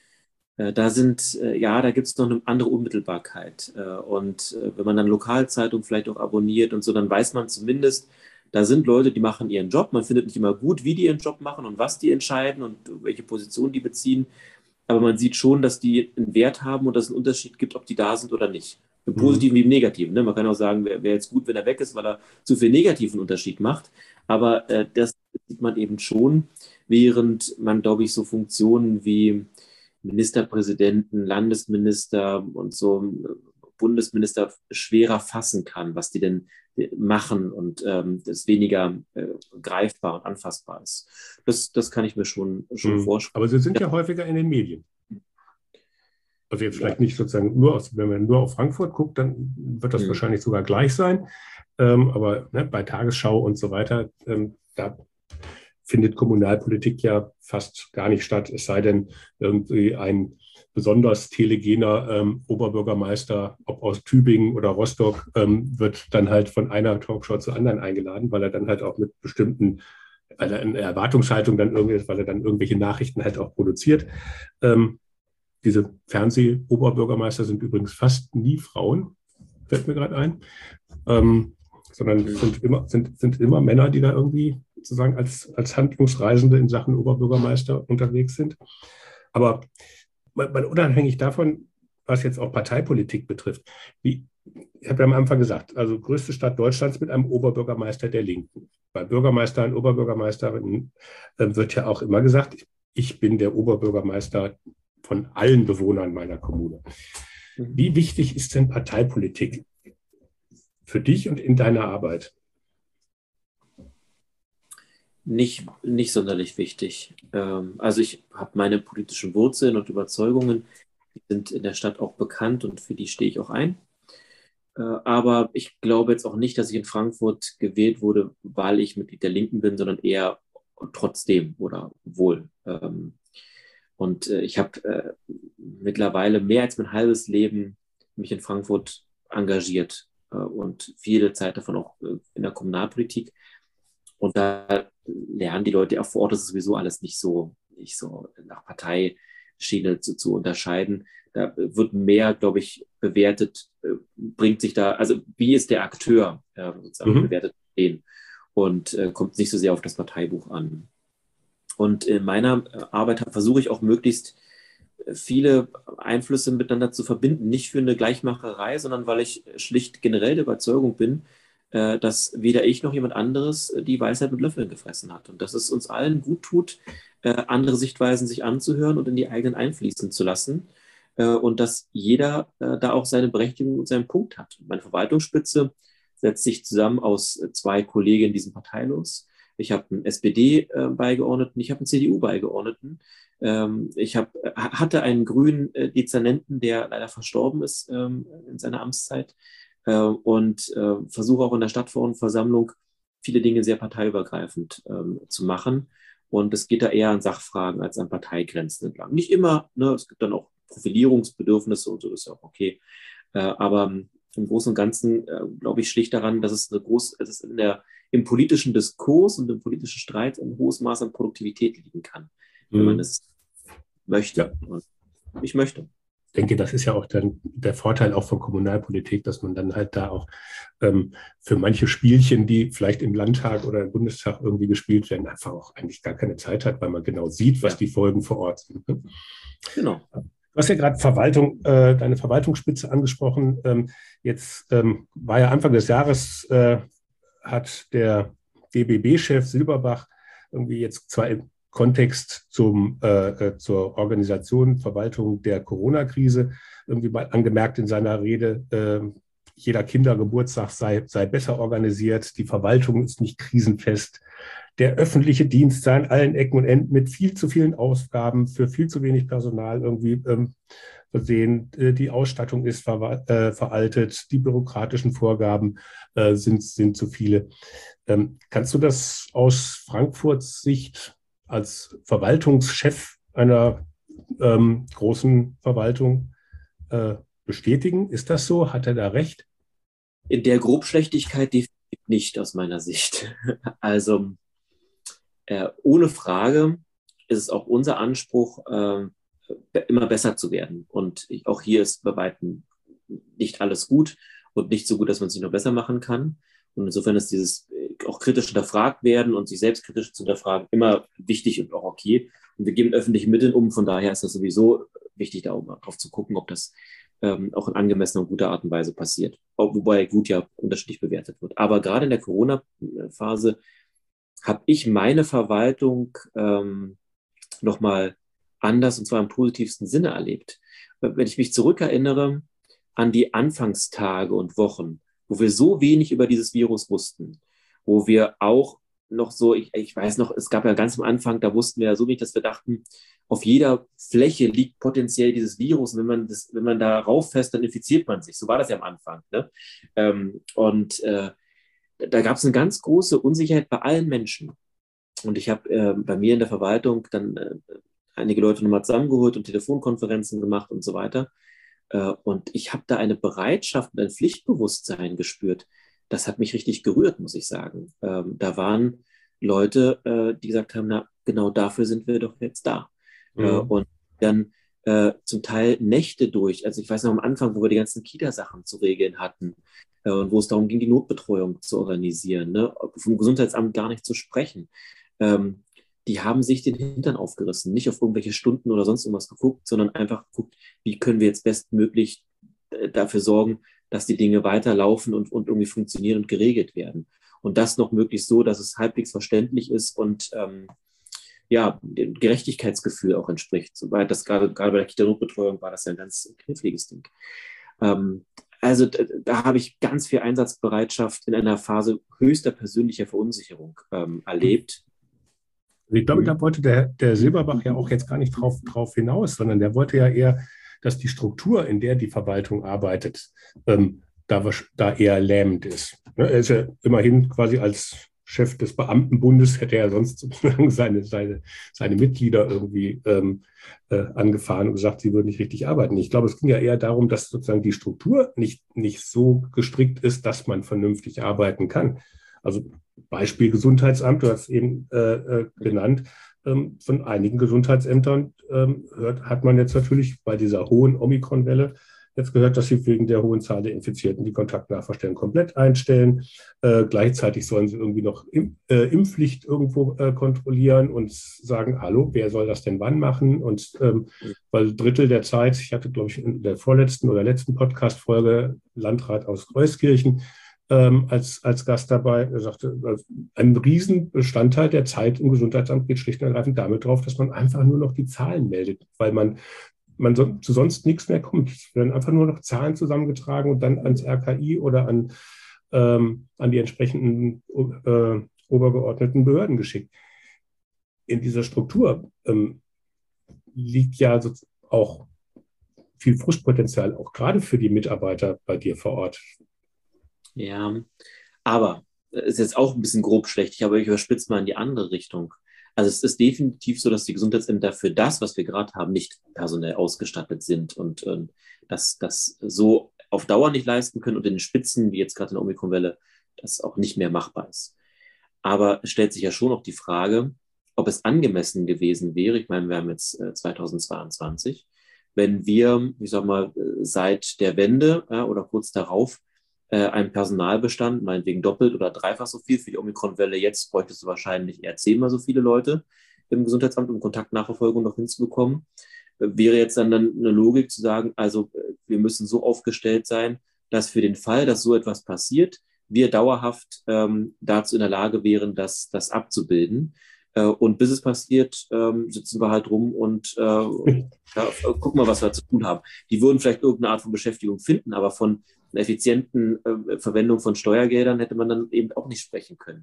da gibt es noch eine andere Unmittelbarkeit. Und wenn man dann Lokalzeitung vielleicht auch abonniert und so, dann weiß man zumindest, da sind Leute, die machen ihren Job. Man findet nicht immer gut, wie die ihren Job machen und was die entscheiden und welche Position die beziehen. Aber man sieht schon, dass die einen Wert haben und dass es einen Unterschied gibt, ob die da sind oder nicht. Im Mhm. Positiven wie im Negativen. Ne? Man kann auch sagen, wäre jetzt gut, wenn er weg ist, weil er zu viel negativen Unterschied macht. Aber das sieht man eben schon, während man, glaube ich, so Funktionen wie Ministerpräsidenten, Landesminister und so Bundesminister schwerer fassen kann, was die denn machen und das weniger greifbar und anfassbar ist. Das kann ich mir schon Mhm. vorstellen. Aber sie sind ja häufiger in den Medien. Also jetzt Ja. vielleicht nicht sozusagen nur aus, wenn man nur auf Frankfurt guckt, dann wird das Hm. wahrscheinlich sogar gleich sein. Aber ne, bei Tagesschau und so weiter, da findet Kommunalpolitik ja fast gar nicht statt, es sei denn, irgendwie ein besonders telegener Oberbürgermeister, ob aus Tübingen oder Rostock, wird dann halt von einer Talkshow zur anderen eingeladen, weil er dann halt auch mit bestimmten, weil er eine Erwartungshaltung dann irgendwie ist, weil er dann irgendwelche Nachrichten halt auch produziert. Diese Fernseh-Oberbürgermeister sind übrigens fast nie Frauen, fällt mir gerade ein, sondern Hm. sind immer Männer, die da irgendwie sozusagen als Handlungsreisende in Sachen Oberbürgermeister unterwegs sind. Aber mal unabhängig davon, was jetzt auch Parteipolitik betrifft, ich habe ja am Anfang gesagt, also größte Stadt Deutschlands mit einem Oberbürgermeister der Linken. Bei Bürgermeistern, Oberbürgermeisterinnen wird ja auch immer gesagt, ich bin der Oberbürgermeister von allen Bewohnern meiner Kommune. Wie wichtig ist denn Parteipolitik für dich und in deiner Arbeit? Nicht sonderlich wichtig. Also ich habe meine politischen Wurzeln und Überzeugungen, die sind in der Stadt auch bekannt und für die stehe ich auch ein. Aber ich glaube jetzt auch nicht, dass ich in Frankfurt gewählt wurde, weil ich Mitglied der Linken bin, sondern eher trotzdem oder wohl. Und ich habe mittlerweile mehr als mein halbes Leben mich in Frankfurt engagiert und viele Zeit davon auch in der Kommunalpolitik. Und da lernen die Leute auch vor Ort, das ist sowieso alles nicht so nach Parteischiene zu unterscheiden. Da wird mehr, glaube ich, bewertet, bringt sich da, also wie ist der Akteur, sozusagen, wie Mhm. bewertet den und kommt nicht so sehr auf das Parteibuch an. Und in meiner Arbeit versuche ich auch möglichst viele Einflüsse miteinander zu verbinden. Nicht für eine Gleichmacherei, sondern weil ich schlicht generell der Überzeugung bin, dass weder ich noch jemand anderes die Weisheit mit Löffeln gefressen hat. Und dass es uns allen gut tut, andere Sichtweisen sich anzuhören und in die eigenen einfließen zu lassen. Und dass jeder da auch seine Berechtigung und seinen Punkt hat. Meine Verwaltungsspitze setzt sich zusammen aus zwei Kolleginnen, die sind parteilos. Ich habe einen SPD-Beigeordneten, ich habe einen CDU-Beigeordneten. Hatte einen grünen Dezernenten, der leider verstorben ist in seiner Amtszeit und versuche auch in der Stadtverordnetenversammlung viele Dinge sehr parteiübergreifend zu machen. Und es geht da eher an Sachfragen als an Parteigrenzen entlang. Nicht immer, ne, es gibt dann auch Profilierungsbedürfnisse und so, das ist ja auch okay. Aber im Großen und Ganzen, glaube ich, schlicht daran, dass es im politischen Diskurs und im politischen Streit ein hohes Maß an Produktivität liegen kann, wenn man es möchte. Ja. Und ich möchte. Ich denke, das ist ja auch dann der Vorteil auch von Kommunalpolitik, dass man dann halt da auch für manche Spielchen, die vielleicht im Landtag oder im Bundestag irgendwie gespielt werden, einfach auch eigentlich gar keine Zeit hat, weil man genau sieht, was die Folgen vor Ort sind. Ne? Genau. Du hast ja gerade deine Verwaltungsspitze angesprochen. Jetzt war ja Anfang des Jahres, hat der DBB-Chef Silberbach irgendwie jetzt zwar im Kontext zur Organisation, Verwaltung der Corona-Krise irgendwie mal angemerkt in seiner Rede, jeder Kindergeburtstag sei besser organisiert, die Verwaltung ist nicht krisenfest, der öffentliche Dienst sei an allen Ecken und Enden mit viel zu vielen Ausgaben für viel zu wenig Personal irgendwie versehen. Die Ausstattung ist veraltet, die bürokratischen Vorgaben sind zu viele. Kannst du das aus Frankfurts Sicht als Verwaltungschef einer großen Verwaltung bestätigen? Ist das so? Hat er da recht? In der Grobschlächtigkeit definitiv nicht aus meiner Sicht. Also ohne Frage ist es auch unser Anspruch, immer besser zu werden. Und auch hier ist bei weitem nicht alles gut und nicht so gut, dass man es nicht noch besser machen kann. Und insofern ist dieses auch kritisch hinterfragt werden und sich selbst kritisch zu hinterfragen immer wichtig und auch okay. Und wir geben öffentliche Mittel um, von daher ist das sowieso wichtig, darauf zu gucken, ob das auch in angemessener und guter Art und Weise passiert. Wobei gut ja unterschiedlich bewertet wird. Aber gerade in der Corona-Phase habe ich meine Verwaltung nochmal anders, und zwar im positivsten Sinne erlebt. Wenn ich mich zurückerinnere an die Anfangstage und Wochen, wo wir so wenig über dieses Virus wussten, wo wir auch noch so, ich weiß noch, es gab ja ganz am Anfang, da wussten wir ja so wenig, dass wir dachten, auf jeder Fläche liegt potenziell dieses Virus. Und wenn man da rauffasst, dann infiziert man sich. So war das ja am Anfang. Ne? Da gab es eine ganz große Unsicherheit bei allen Menschen. Und ich habe bei mir in der Verwaltung dann einige Leute nochmal zusammengeholt und Telefonkonferenzen gemacht und so weiter. Und ich habe da eine Bereitschaft und ein Pflichtbewusstsein gespürt. Das hat mich richtig gerührt, muss ich sagen. Da waren Leute, die gesagt haben, na, genau dafür sind wir doch jetzt da. Und dann zum Teil Nächte durch. Also ich weiß noch am Anfang, wo wir die ganzen Kita-Sachen zu regeln hatten und wo es darum ging, die Notbetreuung zu organisieren, ne? Vom Gesundheitsamt gar nicht zu sprechen. Die haben sich den Hintern aufgerissen, nicht auf irgendwelche Stunden oder sonst irgendwas geguckt, sondern einfach geguckt, wie können wir jetzt bestmöglich dafür sorgen, dass die Dinge weiterlaufen und irgendwie funktionieren und geregelt werden. Und das noch möglichst so, dass es halbwegs verständlich ist und dem Gerechtigkeitsgefühl auch entspricht. Soweit das gerade bei der Kita-Notbetreuung war das ja ein ganz kniffliges Ding. Also da habe ich ganz viel Einsatzbereitschaft in einer Phase höchster persönlicher Verunsicherung erlebt. Ich glaube, da wollte der Silberbach ja auch jetzt gar nicht drauf hinaus, sondern der wollte ja eher, dass die Struktur, in der die Verwaltung arbeitet, da eher lähmend ist. Er ist ja immerhin quasi als Chef des Beamtenbundes, hätte er sonst sozusagen seine Mitglieder irgendwie angefahren und gesagt, sie würden nicht richtig arbeiten. Ich glaube, es ging ja eher darum, dass sozusagen die Struktur nicht so gestrickt ist, dass man vernünftig arbeiten kann. Also Beispiel Gesundheitsamt, du hast es eben genannt, von einigen Gesundheitsämtern hat man jetzt natürlich bei dieser hohen Omikron-Welle jetzt gehört, dass sie wegen der hohen Zahl der Infizierten die Kontaktnachverstellen komplett einstellen. Gleichzeitig sollen sie irgendwie noch Impfpflicht irgendwo kontrollieren und sagen, hallo, wer soll das denn wann machen? Und weil Drittel der Zeit, ich hatte, glaube ich, in der vorletzten oder letzten Podcast-Folge Landrat aus Euskirchen als Gast dabei. Er sagte, ein Riesenbestandteil der Zeit im Gesundheitsamt geht schlicht und ergreifend damit drauf, dass man einfach nur noch die Zahlen meldet, weil man zu sonst nichts mehr kommt. Es werden einfach nur noch Zahlen zusammengetragen und dann ans RKI oder an die entsprechenden obergeordneten Behörden geschickt. In dieser Struktur liegt ja auch viel Frustpotenzial, auch gerade für die Mitarbeiter bei dir vor Ort. Ja, aber ist jetzt auch ein bisschen grob schlecht, aber ich überspitze mal in die andere Richtung. Also es ist definitiv so, dass die Gesundheitsämter für das, was wir gerade haben, nicht personell ausgestattet sind und dass das so auf Dauer nicht leisten können und in den Spitzen, wie jetzt gerade in der Omikron-Welle, das auch nicht mehr machbar ist. Aber es stellt sich ja schon auch die Frage, ob es angemessen gewesen wäre, ich meine, wir haben jetzt 2022, wenn wir, ich sag mal, seit der Wende oder kurz darauf einen Personalbestand, meinetwegen doppelt oder dreifach so viel für die Omikron-Welle, jetzt bräuchtest du wahrscheinlich eher 10-mal so viele Leute im Gesundheitsamt, um Kontaktnachverfolgung noch hinzubekommen. Wäre jetzt dann eine Logik zu sagen, also wir müssen so aufgestellt sein, dass für den Fall, dass so etwas passiert, wir dauerhaft dazu in der Lage wären, das abzubilden. Und bis es passiert, sitzen wir halt rum und gucken mal, was wir zu tun haben. Die würden vielleicht irgendeine Art von Beschäftigung finden, aber von einer effizienten Verwendung von Steuergeldern hätte man dann eben auch nicht sprechen können.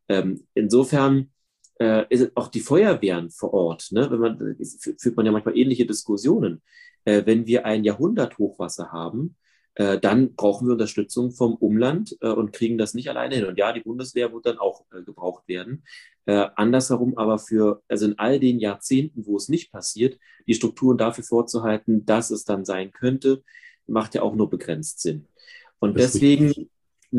Insofern ist auch die Feuerwehren vor Ort, ne? Führt man ja manchmal ähnliche Diskussionen. Wenn wir ein Jahrhunderthochwasser haben, dann brauchen wir Unterstützung vom Umland und kriegen das nicht alleine hin. Und ja, die Bundeswehr wird dann auch gebraucht werden. Andersherum aber also in all den Jahrzehnten, wo es nicht passiert, die Strukturen dafür vorzuhalten, dass es dann sein könnte, macht ja auch nur begrenzt Sinn. Und deswegen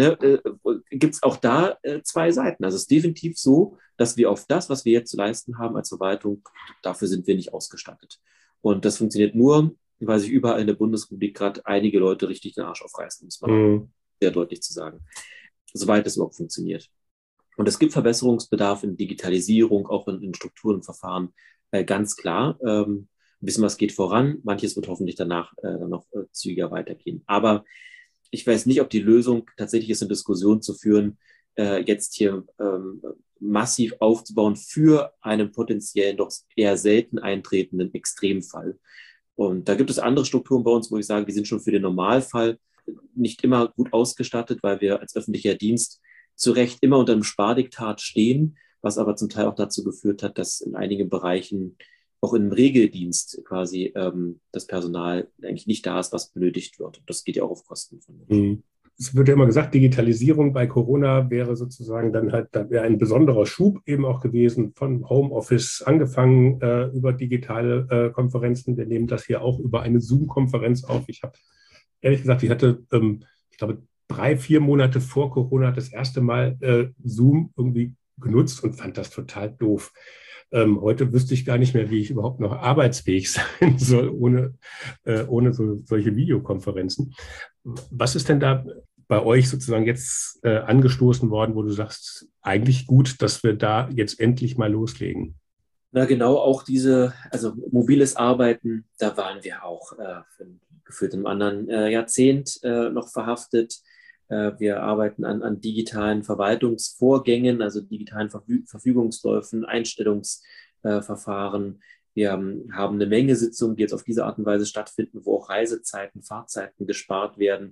gibt es auch da zwei Seiten. Also es ist definitiv so, dass wir auf das, was wir jetzt zu leisten haben als Verwaltung, dafür sind wir nicht ausgestattet. Und das funktioniert nur, weil sich überall in der Bundesrepublik gerade einige Leute richtig den Arsch aufreißen, muss man sehr deutlich zu sagen, soweit es überhaupt funktioniert. Und es gibt Verbesserungsbedarf in Digitalisierung, auch in Strukturen und Verfahren, ganz klar. Ein bisschen was geht voran, manches wird hoffentlich danach dann noch zügiger weitergehen. Aber ich weiß nicht, ob die Lösung tatsächlich ist, eine Diskussion zu führen, jetzt hier massiv aufzubauen für einen potenziell doch eher selten eintretenden Extremfall. Und da gibt es andere Strukturen bei uns, wo ich sage, die sind schon für den Normalfall nicht immer gut ausgestattet, weil wir als öffentlicher Dienst zu Recht immer unter einem Spardiktat stehen, was aber zum Teil auch dazu geführt hat, dass in einigen Bereichen auch im Regeldienst quasi das Personal eigentlich nicht da ist, was benötigt wird. Und das geht ja auch auf Kosten von Menschen. Es wird ja immer gesagt, Digitalisierung bei Corona wäre sozusagen dann halt, da wäre ein besonderer Schub eben auch gewesen, von Homeoffice angefangen über digitale Konferenzen. Wir nehmen das hier auch über eine Zoom-Konferenz auf. Ich habe ehrlich gesagt, ich hatte, ich glaube, 3-4 Monate vor Corona das erste Mal Zoom irgendwie genutzt und fand das total doof. Heute wüsste ich gar nicht mehr, wie ich überhaupt noch arbeitsfähig sein soll, ohne solche Videokonferenzen. Was ist denn da bei euch sozusagen jetzt angestoßen worden, wo du sagst, eigentlich gut, dass wir da jetzt endlich mal loslegen? Na genau, auch also mobiles Arbeiten, da waren wir auch gefühlt im anderen Jahrzehnt noch verhaftet. Wir arbeiten an digitalen Verwaltungsvorgängen, also digitalen Verfügungsläufen, Einstellungsverfahren. Wir haben eine Menge Sitzungen, die jetzt auf diese Art und Weise stattfinden, wo auch Reisezeiten, Fahrzeiten gespart werden,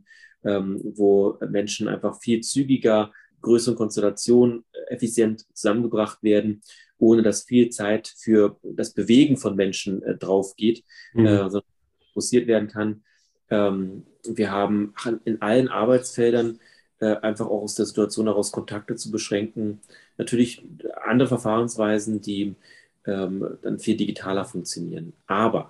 wo Menschen einfach viel zügiger, größeren Konstellationen effizient zusammengebracht werden, ohne dass viel Zeit für das Bewegen von Menschen drauf geht, sondern fokussiert werden kann. Wir haben in allen Arbeitsfeldern einfach auch aus der Situation heraus Kontakte zu beschränken. Natürlich andere Verfahrensweisen, die dann viel digitaler funktionieren. Aber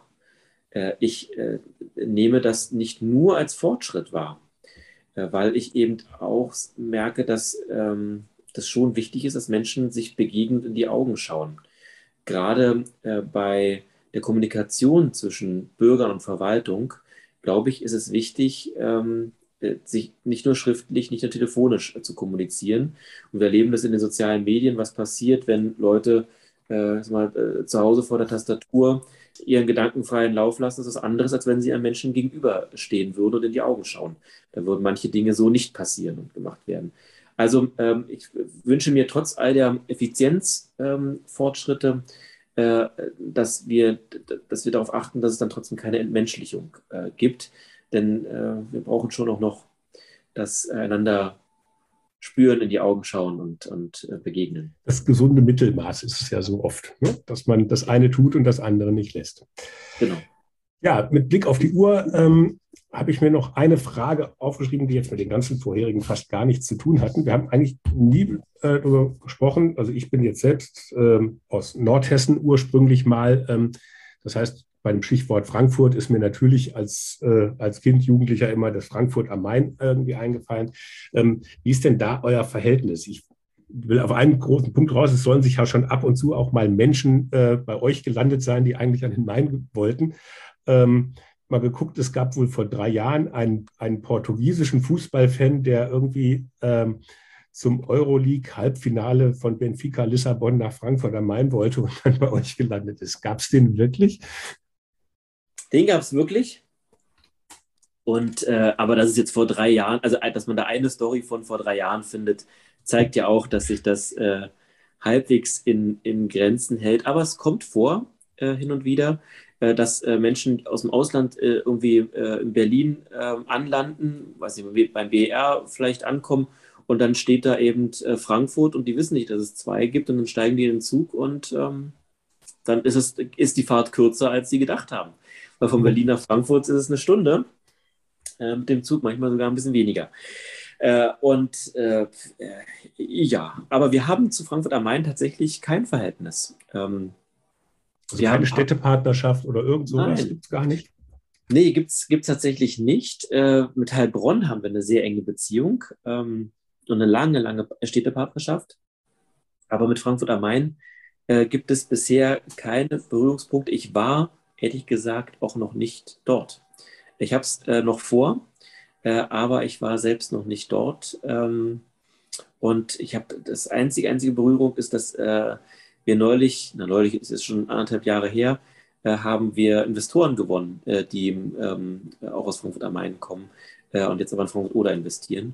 ich nehme das nicht nur als Fortschritt wahr, weil ich eben auch merke, dass das schon wichtig ist, dass Menschen sich begegnend in die Augen schauen. Gerade bei der Kommunikation zwischen Bürgern und Verwaltung, glaube ich, ist es wichtig, sich nicht nur schriftlich, nicht nur telefonisch zu kommunizieren. Und wir erleben das in den sozialen Medien, was passiert, wenn Leute zu Hause vor der Tastatur ihren gedankenfreien Lauf lassen. Das ist was anderes, als wenn sie einem Menschen gegenüberstehen würden und in die Augen schauen. Da würden manche Dinge so nicht passieren und gemacht werden. Also ich wünsche mir trotz all der Effizienzfortschritte, dass wir darauf achten, dass es dann trotzdem keine Entmenschlichung gibt. Denn wir brauchen schon auch noch das einander spüren, in die Augen schauen und begegnen. Das gesunde Mittelmaß ist es ja so oft, ne? Dass man das eine tut und das andere nicht lässt. Genau. Ja, mit Blick auf die Uhr habe ich mir noch eine Frage aufgeschrieben, die jetzt mit den ganzen vorherigen fast gar nichts zu tun hatten. Wir haben eigentlich nie darüber gesprochen. Also ich bin jetzt selbst aus Nordhessen ursprünglich mal. Das heißt, bei dem Stichwort Frankfurt ist mir natürlich als Kind, Jugendlicher immer das Frankfurt am Main irgendwie eingefallen. Wie ist denn da euer Verhältnis? Ich will auf einen großen Punkt raus. Es sollen sich ja schon ab und zu auch mal Menschen bei euch gelandet sein, die eigentlich an den Main wollten. Mal geguckt, es gab wohl vor 3 Jahren einen portugiesischen Fußballfan, der irgendwie zum Euroleague-Halbfinale von Benfica Lissabon nach Frankfurt am Main wollte und dann bei euch gelandet ist. Gab es den wirklich? Den gab es wirklich. Aber das ist jetzt vor 3 Jahren, also dass man da eine Story von vor 3 Jahren findet, zeigt ja auch, dass sich das halbwegs in Grenzen hält. Aber es kommt vor, hin und wieder, dass Menschen aus dem Ausland irgendwie in Berlin anlanden, weiß nicht, beim BER vielleicht ankommen und dann steht da eben Frankfurt und die wissen nicht, dass es 2 gibt und dann steigen die in den Zug und dann ist die Fahrt kürzer, als sie gedacht haben. Weil von Berlin nach Frankfurt ist es 1 Stunde, mit dem Zug manchmal sogar ein bisschen weniger. Ja, aber wir haben zu Frankfurt am Main tatsächlich kein Verhältnis. Also keine Städtepartnerschaft oder irgend sowas gibt es gar nicht? Nee, gibt's tatsächlich nicht. Mit Heilbronn haben wir eine sehr enge Beziehung und eine lange Städtepartnerschaft. Aber mit Frankfurt am Main gibt es bisher keine Berührungspunkte. Ich war, ehrlich gesagt, auch noch nicht dort. Ich habe es noch vor, aber ich war selbst noch nicht dort. Und ich habe das einzige Berührung ist, dass wir neulich ist es schon 1,5 Jahre her, haben wir Investoren gewonnen, die auch aus Frankfurt am Main kommen und jetzt aber in Frankfurt oder investieren.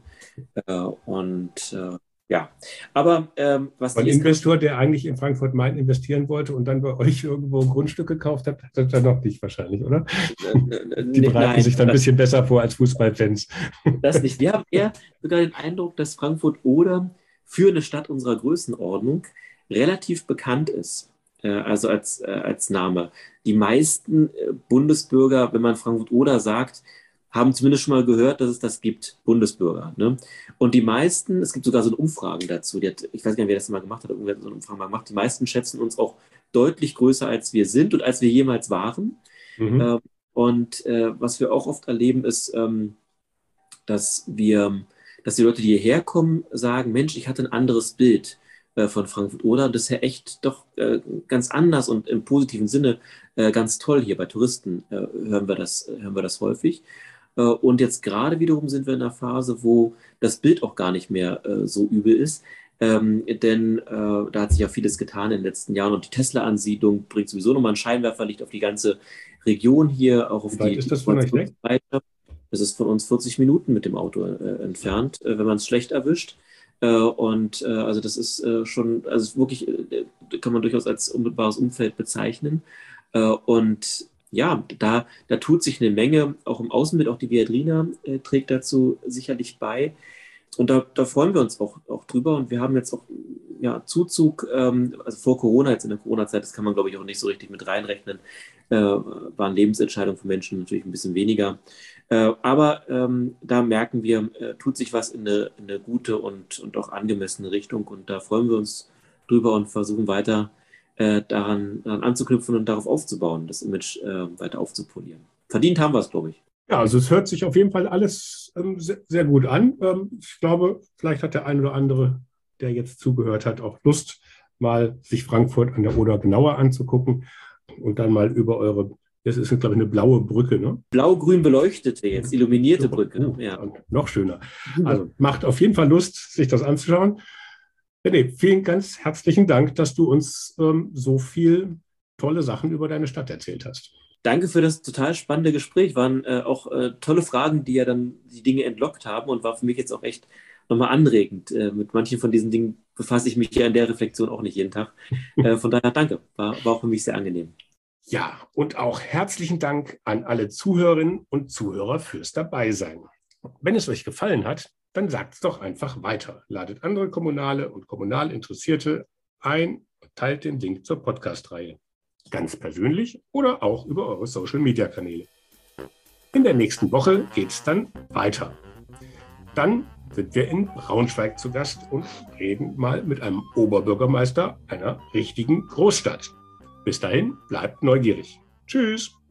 Ja, aber was ein Investor, der eigentlich in Frankfurt am Main investieren wollte und dann bei euch irgendwo ein Grundstück gekauft hat, das dann noch nicht wahrscheinlich, oder? Die bereiten sich dann ein bisschen besser vor als Fußballfans. Das nicht. Wir haben eher sogar den Eindruck, dass Frankfurt oder für eine Stadt unserer Größenordnung relativ bekannt ist. Also als Name. Die meisten Bundesbürger, wenn man Frankfurt oder sagt, haben zumindest schon mal gehört, dass es das gibt, Bundesbürger. Ne? Und die meisten, es gibt sogar so eine Umfrage dazu, ich weiß gar nicht, wer das mal gemacht hat, irgendwer hat so eine Umfrage mal gemacht, die meisten schätzen uns auch deutlich größer, als wir sind und als wir jemals waren. Mhm. Was wir auch oft erleben, ist, dass die Leute, die hierher kommen, sagen, Mensch, ich hatte ein anderes Bild von Frankfurt oder das ist ja echt doch ganz anders und im positiven Sinne ganz toll hier bei Touristen hören wir das häufig. Und jetzt gerade wiederum sind wir in einer Phase, wo das Bild auch gar nicht mehr so übel ist, denn da hat sich ja vieles getan in den letzten Jahren und die Tesla-Ansiedlung bringt sowieso nochmal ein Scheinwerferlicht auf die ganze Region hier, auch auf die. Ist das von euch weg? Das ist von uns 40 Minuten mit dem Auto entfernt, wenn man es schlecht erwischt. Also das ist schon, also wirklich kann man durchaus als unmittelbares Umfeld bezeichnen. Ja, da tut sich eine Menge, auch im Außenbild, auch die Viadrina trägt dazu sicherlich bei. Und da freuen wir uns auch drüber. Und wir haben jetzt auch Zuzug, also vor Corona, jetzt in der Corona-Zeit, das kann man, glaube ich, auch nicht so richtig mit reinrechnen, waren Lebensentscheidungen für Menschen natürlich ein bisschen weniger. Aber da merken wir, tut sich was in eine gute und auch angemessene Richtung. Und da freuen wir uns drüber und versuchen weiter daran anzuknüpfen und darauf aufzubauen, das Image weiter aufzupolieren. Verdient haben wir es, glaube ich. Ja, also es hört sich auf jeden Fall alles sehr, sehr gut an. Ich glaube, vielleicht hat der ein oder andere, der jetzt zugehört hat, auch Lust, mal sich Frankfurt an der Oder genauer anzugucken und dann mal über eure, das ist, glaube ich, eine blaue Brücke, ne? Blau-grün beleuchtete, jetzt illuminierte Brücke. Ja. Noch schöner. Also macht auf jeden Fall Lust, sich das anzuschauen. René, vielen ganz herzlichen Dank, dass du uns so viel tolle Sachen über deine Stadt erzählt hast. Danke für das total spannende Gespräch. Waren auch tolle Fragen, die ja dann die Dinge entlockt haben und war für mich jetzt auch echt nochmal anregend. Mit manchen von diesen Dingen befasse ich mich ja in der Reflexion auch nicht jeden Tag. Von daher danke. War auch für mich sehr angenehm. Ja, und auch herzlichen Dank an alle Zuhörerinnen und Zuhörer fürs Dabeisein. Wenn es euch gefallen hat, dann sagt es doch einfach weiter. Ladet andere Kommunale und kommunal Interessierte ein und teilt den Link zur Podcast-Reihe. Ganz persönlich oder auch über eure Social-Media-Kanäle. In der nächsten Woche geht es dann weiter. Dann sind wir in Braunschweig zu Gast und reden mal mit einem Oberbürgermeister einer richtigen Großstadt. Bis dahin, bleibt neugierig. Tschüss!